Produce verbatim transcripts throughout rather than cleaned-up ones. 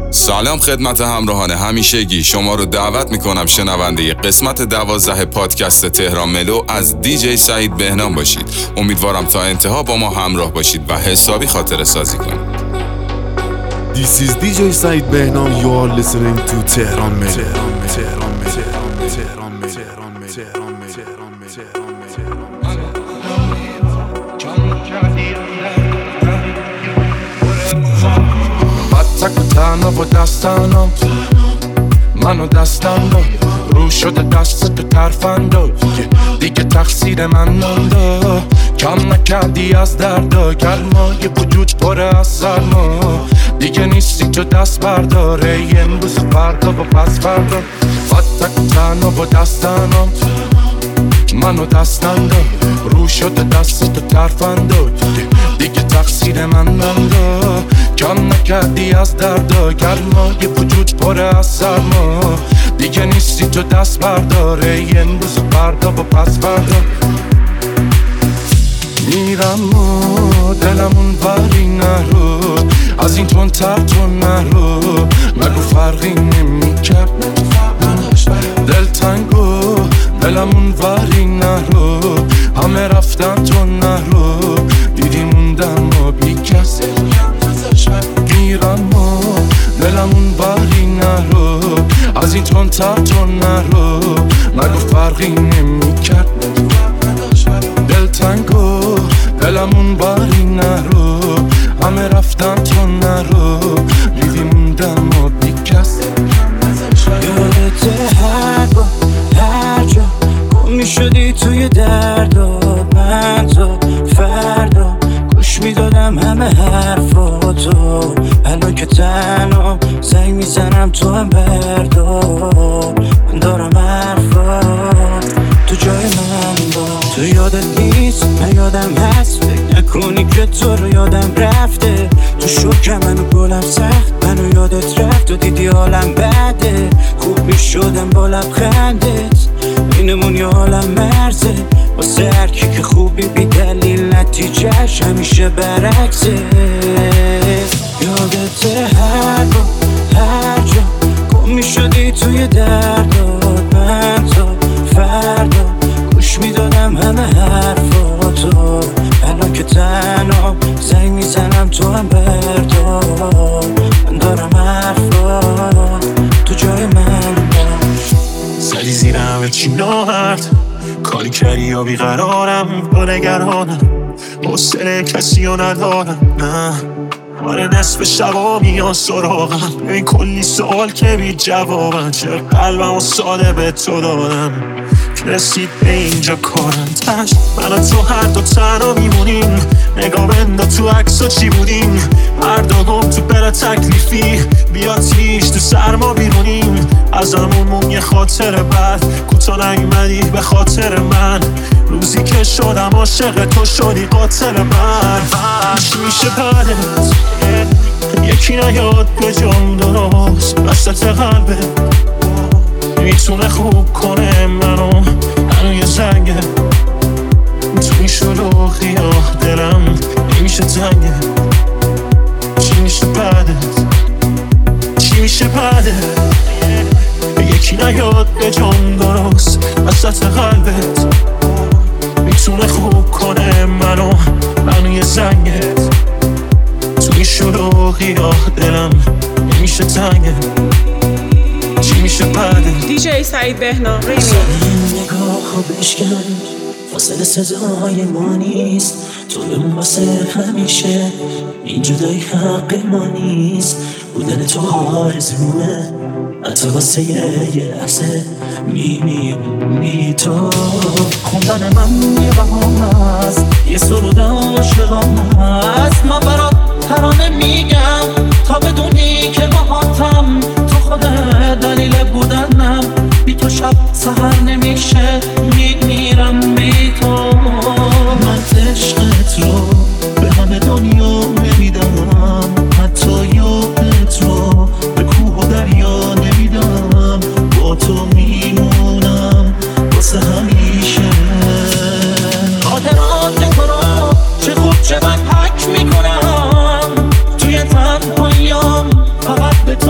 سلام خدمت همراهان همیشگی، شما رو دعوت میکنم شنونده قسمت دوازده پادکست تهران ملو از دیجی سعید بهنام باشید. امیدوارم تا انتها با ما همراه باشید و حسابی خاطره سازی کنید. This is دی جی Said Behnam. You are listening to Tehran Melo. Tehran Melo. Tehran Melo. Tehran Melo. Tehran Melo. Tehran Melo. Tehran Melo. بطک و تنها با دستانم منو دستم داد رو شده دست تو ترفندا دیگه تقصیر من نانده کم نکردی از دردا گرمای وجود پره از سرما دیگه نیستی تو دست برداره امروز فردا و پس فردا بطک و تنها با دستانم منو دستم داد رو شده دست تو ترفندا دیگه تقصیر من نانده کم نکردی از دردا گرمای وجود پره از سرما دیگه نیستی تو دست برداره امروز فردا و پس فردا میرم و دلمون ولی نرو از این تون تر تو نرو مگو فرقی نمیکرد دل تنگو دلمون ولی نرو همه رفتن تو نرو دیدی موندم و بی کس میرم و دلمون ولی نرو از این تون تر تو نرو مگو فرقی نمیکرد دل تنگو دلمون ولی نرو همه رفتن تو نرو دیدی موندم و بی کس یادت هر با هر جا گم میشدی توی درد و من تو فردا گوش میدادم همه حرفاتو الان که تنها زنگ میزنم تو هم بردار من دارم حرفات تو جای من با تو یادت نیست من یادم هست فکر نکنی که تو رو یادم رفته تو شکر منو گلم سخت منو یادت رفت و دیدی حالم بده خوب میشدم با لبخندت اینمون یه حالم مرزه واسه هرکی که خوبی بی دلیل نتیجهش همیشه برعکسه یادت هر با هر جا گم میشدی توی دردات من تا فردا گوش میدادم همه حرفاتو الان که تنها زنگ میزنم تو هم بردار من دارم حرفات تو جای من باش زدی زیرم چی ناهرد کاری کردی یا بیقرارم با نگرانم حوصله کسی رو ندارم نه آره نصف شبا میان سراغم این کلی سوال که بی جوابم چه قلبم و ساده به تو دادم رسید به اینجا کارم تشت من و تو هر دو تنها میمونیم نگاه بندا تو عکسا چی بودیم هر دو گم تو بلا تکلیفی بیا تیش تو سرما بیرونیم از همون یه خاطر بد کوتا نیومدی به خاطر من روزی که شدم عاشق تو شدی قاتل من چی میشه بعدت یکی نیاد به جام درست وسط قلبه میتونه خوب کنه منو منو یه زنگه تو این شلوغی آه دلم نمیشه تنگه چی میشه بعدت چی میشه بعدت یکی نیاد به جام درست وسط قلبت میتونه خوب کنه منو منو یه زنگه تو این شلوغی آه دلم نمیشه تنگه چی میشه بعد دیجی سعید بهنام این نگاه خوبش کن فاصله صدای ما نیست تو بمون واسه همیشه این جدایی حق ما نیست بودن تو آرزومه حتی واسه یه لحظه میمیرونی تو خوندن من یه بهام هست یه سرود عاشقام هست من برات ترانه میگم تا بدونی که باهاتم تو خودت دلیل بودنم بی تو شب سحر نمیشه میمیرم بی تو من عشقت رو به همه دنیا نمیدم حتی یادت رو به کوه و دریا نمیدم با تو میمونم واسه همیشه خاطرات تو رو چه خوب چه بد حک میکنم توی تنهاییام فقط به تو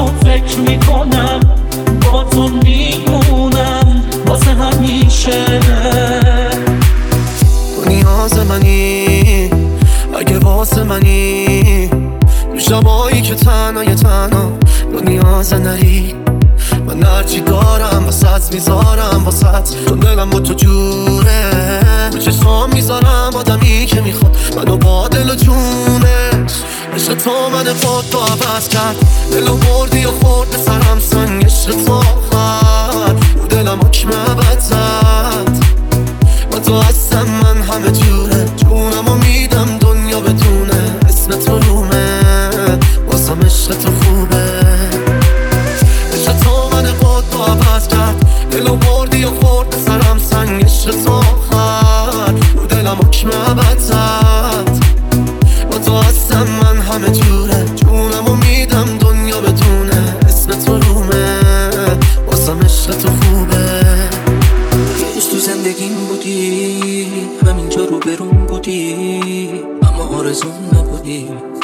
تو نیاز نری، من هرچی دارم واسط میذارم واسط، تو دلم با تو جوره، به چشمام میذارم آدمی که میخواد منو با دل و جونش. عشق تو من خود تو عوض کرد، دلو بردی و خورد سرم سنگ. عشق تو آخر رو دلم حکم ابد زد، من تو هستم من همه جوره، جونمو میدم دنیا بدونه اسم تو رومه، واسم عشق تو خوبه. عشق تو من خود تو عوض کرد، دلو بردی و خورد سرم سنگ. عشق تو آخر رو دلم حکم ابد زد، من تو هستم من همه جوره، جونمو میدم دنیا بدونه اسم تو رومه، واسم عشق تو خوبه. یه روز تو زندگیم بودی، همینجا رو برون بودی، اما آرزون نبودی.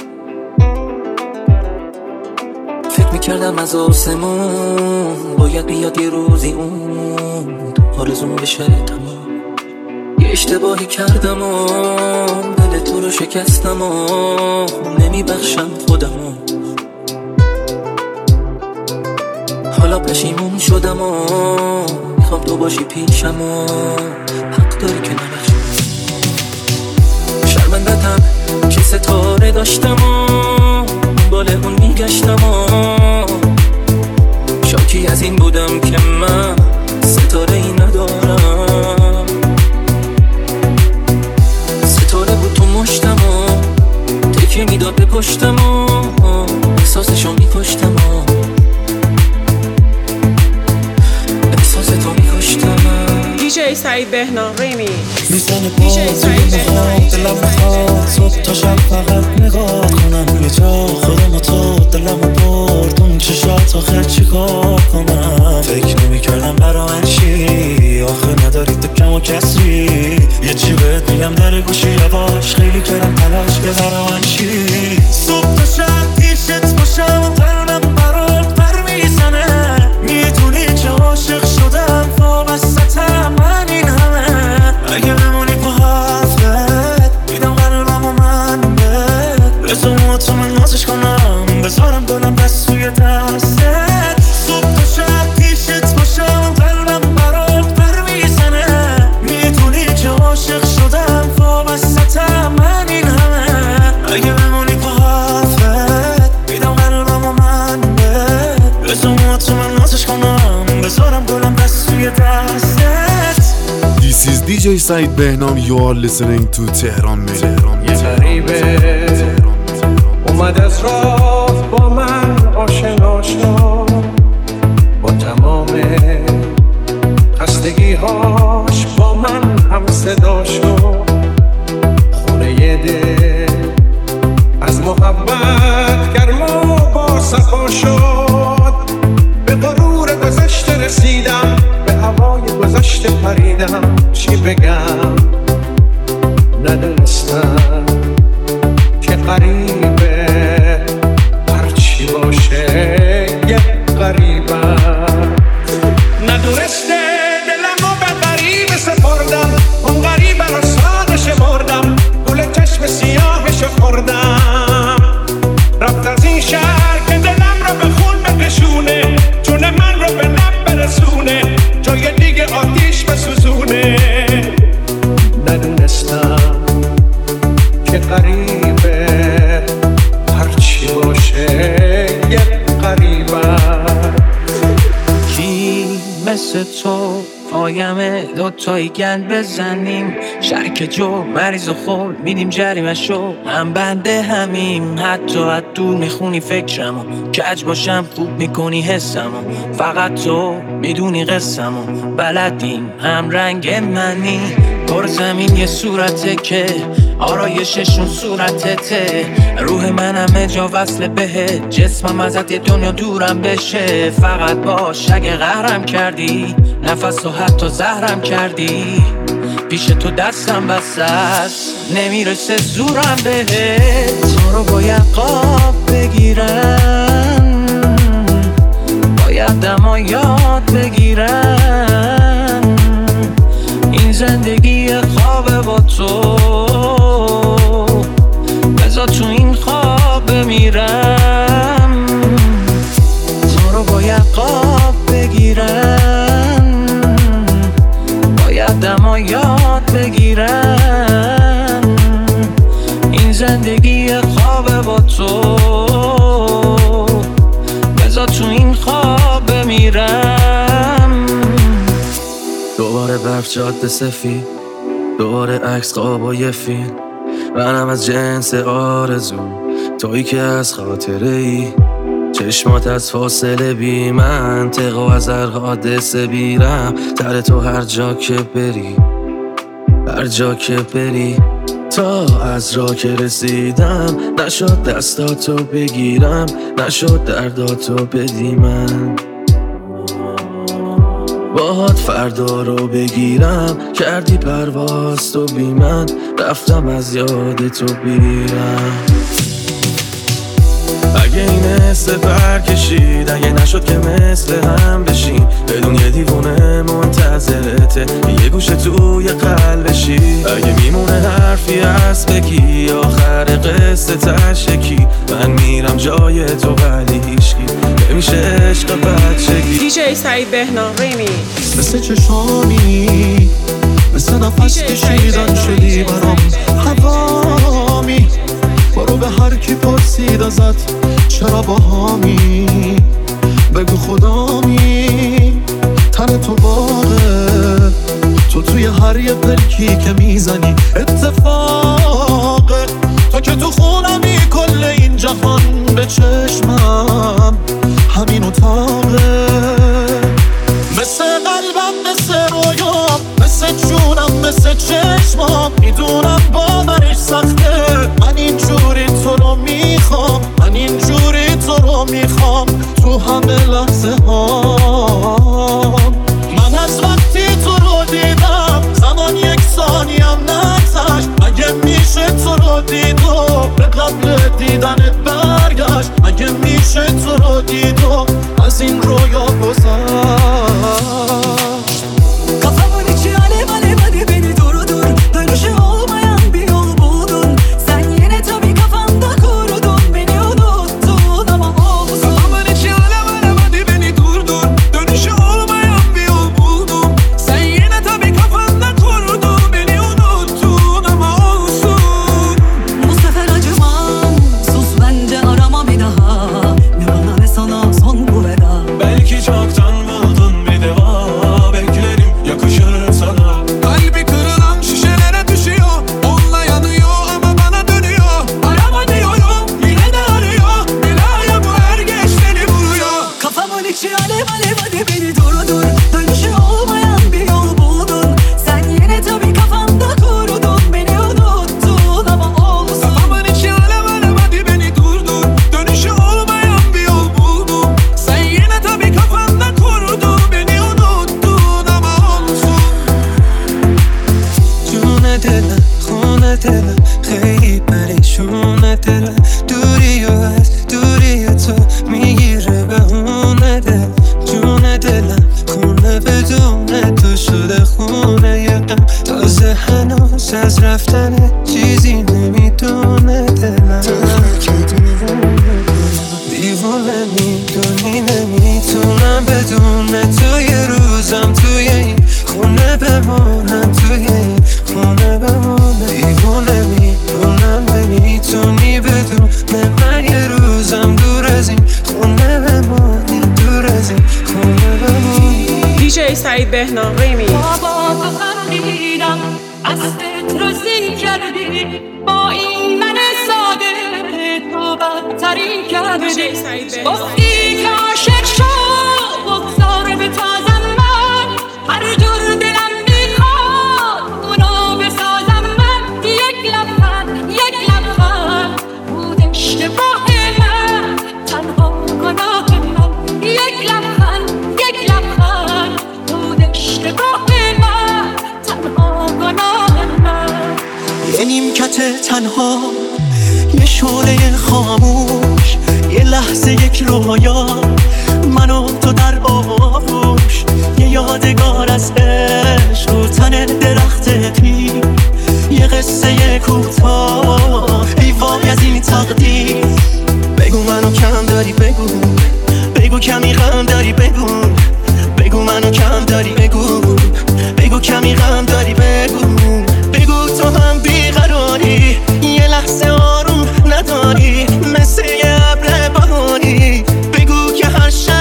فکر میکردم از آسمون باید بیاد یه روزی اون آرزون بشه تمام. یه اشتباهی کردم و دل تو رو شکستم و نمیبخشم خودمو. حالا پشیمون شدم و میخوام تو باشی پیشم و حق داری که نبخشم. شرمندتم که ستاره داشتم و بال اون میگشتم و شاکی از این بودم که من ستاره ای ندارم. ستاره بود تو مشتم و تکیه میداد به پشتم و احساسشو میکشتم و احساس تو میکشتم. دیجی سعید بهنام ریمی میزنه با توی دلم میخواد صبح تا شب فقط نگاه کنم یه جا خودم و تو. دلم رو برد اون چشات آخر چی کار کنم. فکر نمی کردم برا من چی، آخه نداری تو کم و کسری. یه چی بهت میگم در گوشی یواش، خیلی کردم تلاش که برا من چی. صبح تا شب پیشت باشم و قلبم برات پر میزنه. میدونی که عاشق شدم وابستم من این همه. اگه بمونی با حرفت میدم قلبم و من بهت، بذار تو من نازش کنم، بذارم دلم دست توی دستت. صبح تا شب پیشت باشم قلبم برات پر میزنه. میدونی که عاشق شدم وابستم من این همه. اگه بمونی با حرفت میدم قلبم و من بهت، بذار تو من نازش کنم، بذارم دلم دست توی دستت. This is دی جی Said Behnam. You are listening to Tehran Melo. یه غریبه اومد از راه با من آشنا شد، با تمام خستگی‌هاش با من هم صدا شد. خونه دل از محبت گرم و با صفا شد. به غرور گذشته رسیدم، به هوای گذشته پریدم. چی بگم ندونستم که غریبه هرچی باشه یه غریبم. ندونسته دلمو به غریبه سپردم، اون غریبه رو سادش بردم، گل چشم سیاهشو خوردم. رفت از این شهر که دلم رو به خون بکشونه، جون من رو به لب برسونه، جای دیگه آتیش بسوزونه. ندونستم که غریبه هرچی باشه یه غریبم. کی مثل تو پایمه دوتایی گند بزنیم، شرک جو مریض و خورد میدیم جریمه شو. هم بنده همیم، حتی از دور میخونی فکرمو، کج باشم خوب میکنی حسمو. فقط تو میدونی قسمو، بلدیم هم رنگ منی. پر زمین یه صورته که آرایششون صورتته. روح من همه جا وصل بهت، جسمم ازت یه دنیا دورم بشه. فقط باش اگه قهرم کردی، نفس و حتی زهرم کردی. پیش تو دستم بسته است، نمیرسه زورم بهت. تو رو باید قاب بگیرم، باید دما یاد بگیرم. این زندگی خوابه با تو، بذار تو این خواب بمیرم. تو این خواب بمیرم. دوباره برف جاده سفید، دوباره عکس خوابای فیلم، منم از جنس آرزو، تویی که از خاطره ای، چشمات از فاصله بی منطق و از هر حادثه بیرم تر تو هر جا که بری، هر جا که بری. تا از راه که رسیدم نشد دستاتو بگیرم، نشد درداتو بدی من، باهات فردا رو بگیرم، کردی پرواز تو بی من، رفتم از یاد تو بیرم. اگه این حسه پر کشید، اگه نشد که مثل هم بشین، بدون یه دیوونه منتظرته یه گوشه توی قلبشی، اگه میمونه حرفی از بگی آخر قصه تشکی، من میرم جای تو ولی هیچکی نمیشه عشق بچگی. دیجی سعید بهنام ریمی. مثل چشامی، مثل نفس کشیدن شدی برام هوامی، برو به هر کی پرسید ازت چرا با هامی، بگو خدامی، تن تو باغه، تو توی هر یه پلکی که میزنی اتفاقه، تو که تو خونمی کل این جهان به چشمم همین اتاقه. مثل قلبم، مثل رویام، مثل جونم، مثل چشمام، میدونم باورش سخته، من اینجوری تو رو میخوام، من اینجوری تو رو میخوام تو همه لحظه هام. من از وقتی تو رو دیدم زمان یک ثانیم نگذشت، مگه میشه تو رو دید و به قبل دیدنت برگشت، مگه میشه تو رو دید و از این رویا گذشت. Kafamın içi alev alev hadi beni durdur, dönüşü olmayan bir yol buldun, sen yine tabii kafanda kurdun, beni unuttun ama olsun. Kafamın içi alev alev hadi beni durdur, dönüşü olmayan bir yol buldum, sen yine tabii kafanda kurdun, beni unuttun ama olsun. Bu sefer acımam, sus bence arama bir daha, ne bana ne sana son bu veda. Belki çoktan buldun bir deva, beklerim yakışır sana. Kalbi kırılan şişelere düşüyor, onunla yanıyor ama bana dönüyor. Arama diyorum yine de arıyor, belaya bu her geç seni vuruyor. Kafamın içi alev alev hadi beni durdur, dönüşü olmayan bir yol buldun, sen yine tabii kafanda kurdun, beni unuttun ama olsun. Kafamın içi alev alev hadi beni durdur, dönüşü olmayan bir yol buldum, sen yine tabii kafanda kurdun, beni unuttun ama olsun. جون دلم، خونه دلم، خیلی پریشونه دلم، دوری و از دوری تو میگیره به اونه دل. جون دلم خونه بدون تو شده خونه یکم، تازه هنوز از رفتن چیزی نمیدونه دلم. دیوونه میدونی نمیتونم بدون تو یه روزم توی این خونه بمونم، توی این خونه بمونم. دیوونه میدونم نمیتونی بدون من یه روزم دور از این خونه بمونی، دور از این خونه بمونی. دیجی سعید بهنام ریمی. بابا تو خندیدم از راضی کردی، با این من ساده تو بدتری کردی، گفتی که عاشق شو بگذار به تازم، من هر جور دلم میخواد اونو بسازم، من یک لبخند یک لبخند بود اشتباه من، تنها گناه من، یک لبخند یک لبخند بود اشتباه من، تنها گناه من. یه نیمکت تنها، یه شعله خاموش، یه لحظه یک رویا، من و تو در آغوش، یه یادگار از عشق رو تن درخت پیر، یه قصه کوتاه، ای وای از این تقدیر. بگو منو کم داری، بگو بگو کمی غم داری، بگو بگو منو کم داری، بگو بگو کمی غم داری، بگو بگو تو هم بیقراری، یه لحظه آروم نداری، مثل یه ابر بهاری، بگو که هر شب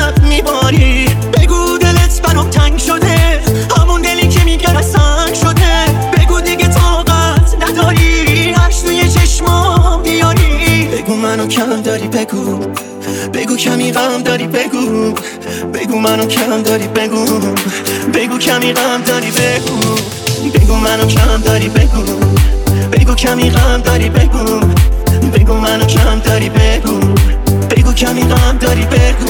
غم داری بگو بگو منو کم داری بگو بگو کمی غم داری بگو بگو منو کم داری بگو بگو کمی غم داری بگو بگو منو کم داری بگو بگو کمی غم داری بگو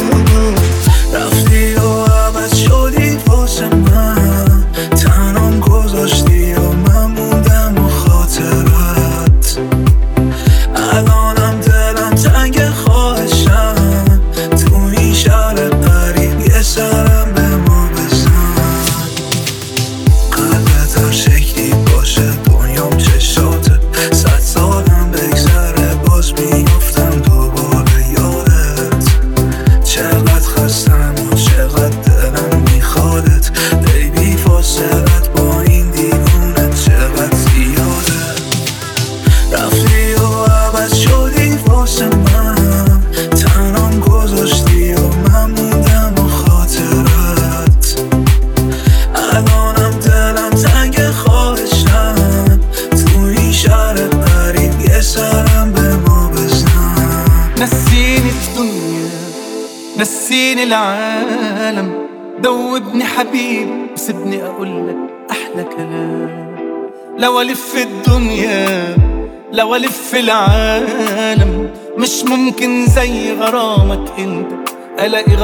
رفتی و عوض شدی واسه من تنام گذاشتی و من موندم و خاطرت الانم دلم تنگ خواهشم تو این شهر قریب یه سرم به ما بزن قلبت هر شکلی باشه دنیام چشاته صد سالم بگذره باز میافتم دوباره یادت چقدر خستم و چقدر دلم میخوادت بیبی فاصلت با این دیوونت چقدر زیاده رفتی و عوض شدی واسه من تنام گذاشتی و من موندم و خاطرت الانم دلم تنگ خواهشم تو این شهر قریب یه سرم به ما بزن نسيني الدنيا نسيني العالم دوبني حبيبي سيبني اقولك احلى كلام لو الف الدنيا لو الف العالم مش ممكن زي غرامك انت الاقي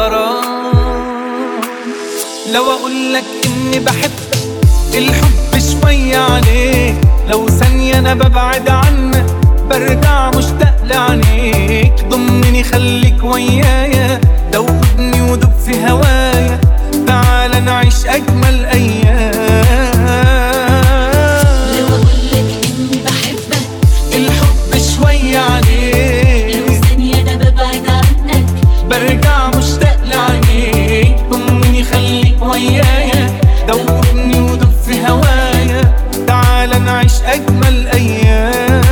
غرام لو اقولك اني بحبك الحب شوية عليك لو ثانية انا ببعد عنك برجع مشتاق لعينيك ضمني خليك ويايا دوبني ودوب في هوايا تعال نعيش اجمل ايام لو اقولك اني بحبك الحب شوية عليك لو ثانية انا ببعد عنك برجع مشتاق لعينيك ضمني خليك ويايا دوبني ودوب في هوايا تعال نعيش اجمل ايام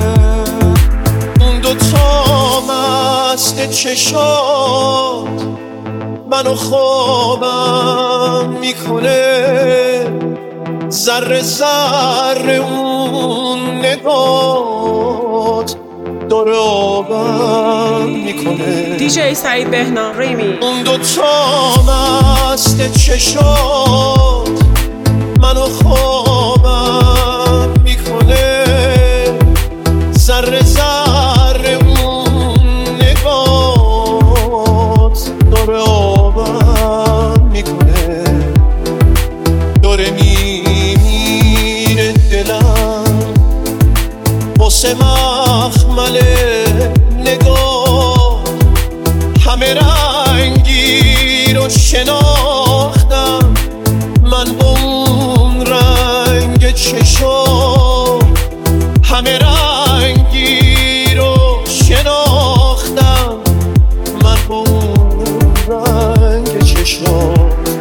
مست چشات منو خوابم میکنه ذره ذره اون نگات داره آبم میکنه دیجی سعید بهنام ریمی اون دوتا مست چشات منو خوابم میکنه ذره ذره اون نگات داره آبم میکنه داره میمیره دلم واسه مخمل نگاه همه رنگی رو شناختم من با اون رنگ چشم همه رنگی رو شناختم من با اون رنگ چشم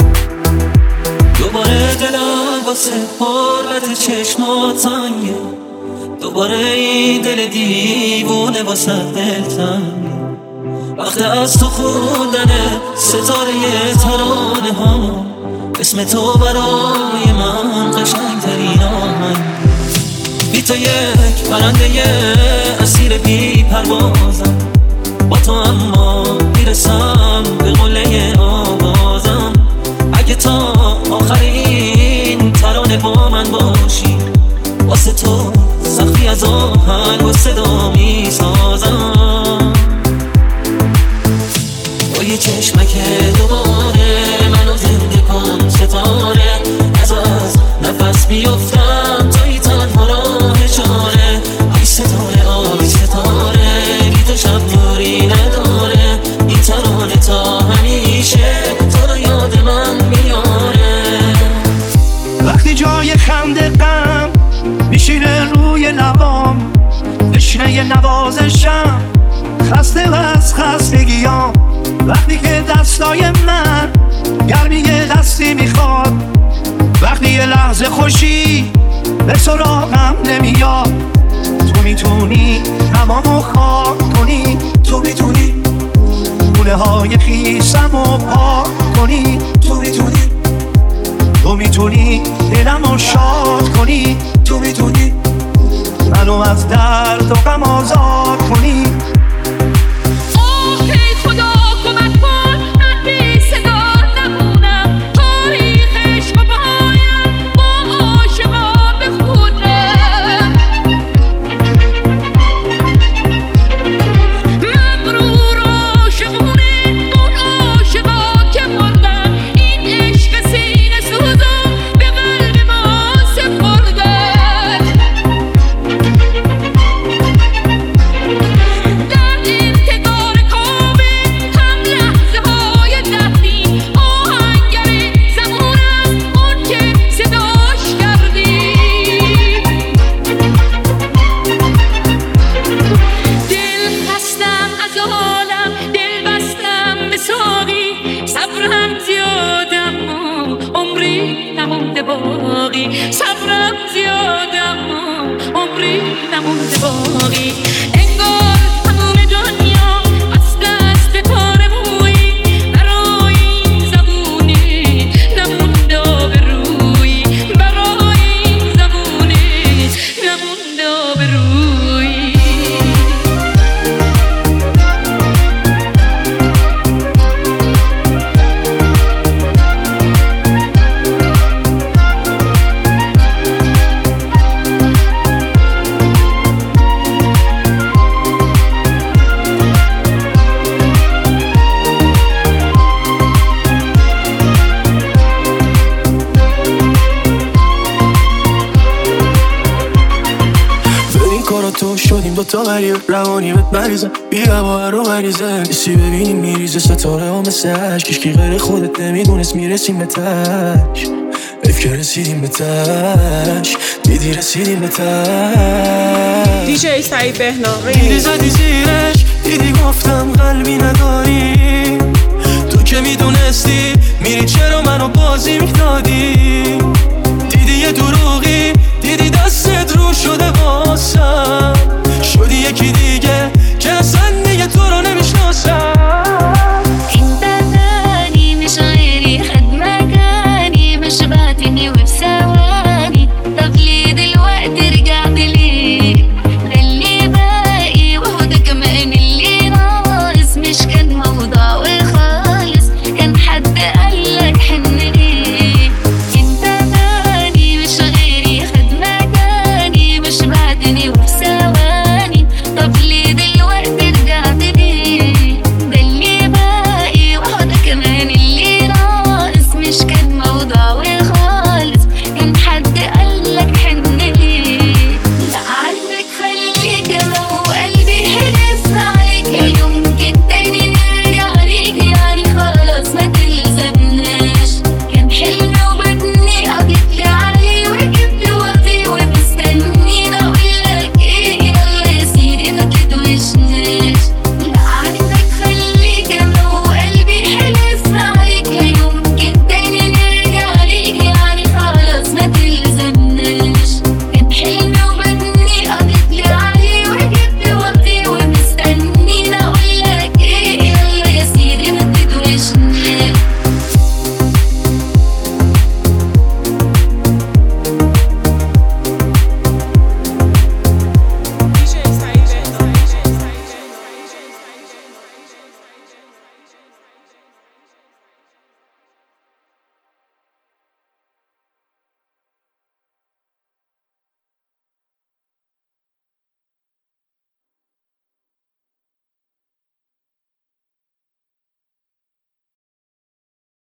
دوباره دلم واسه حرمت چشمات تنگه دوباره این دل دیوونه واسه دل تنگه وقت از تو خوندن ستاره ترانه ها اسم تو برای من قشنگترین آهنگ بی تو یک پرنده اسیر بی پروازم با تو اما میرسم به قله آوازم اگه تا آخرین ترانه با من باشی واسه تو سختی از آهنگ و صدا میسازم با یه چشمک دوباره منو زنده کن ستاره از از نفس بیفتم توی تنها راه چاره ای ستاره آی ستاره بی تو شب نوری نداره این ترانه تا همیشه تو رو یاد من میاره وقتی جای خنده غم میشینه روی لبام تشنه نوازشم خسته و از خستگیام وقتی که دستای من گرمی دستی میخواد وقتی یه لحظه خوشی به سراغم نمیاد تو میتونی تمامو خاک کنی تو میتونی گوله های خیسمو پاک کنی تو میتونی تو میتونی دلمو شاد کنی تو میتونی منو از درد و غم آزاد کنی اوه ای خدا کمک داغی صبرم زیادم و عمری نمونده باقی انگار تمام دنیا از دست به کار موی برای این زمونی نمونده آبروی برای این زمونی نمونده آبروی تو شدیم دوتا غریب روانی بهت مریضم بیا با رو غریزه نیستی ببینیم میریزه ستاره ها مثل عشق کشکی غیر خودت نمیدونست میرسیم به تش حیف که رسیدیم به تش دیدی رسیدیم به تش دیجی سعید بهنام دیدی زدی زیرش دیدی گفتم قلبی نداری تو که میدونستی میری چرا منو بازی میدادی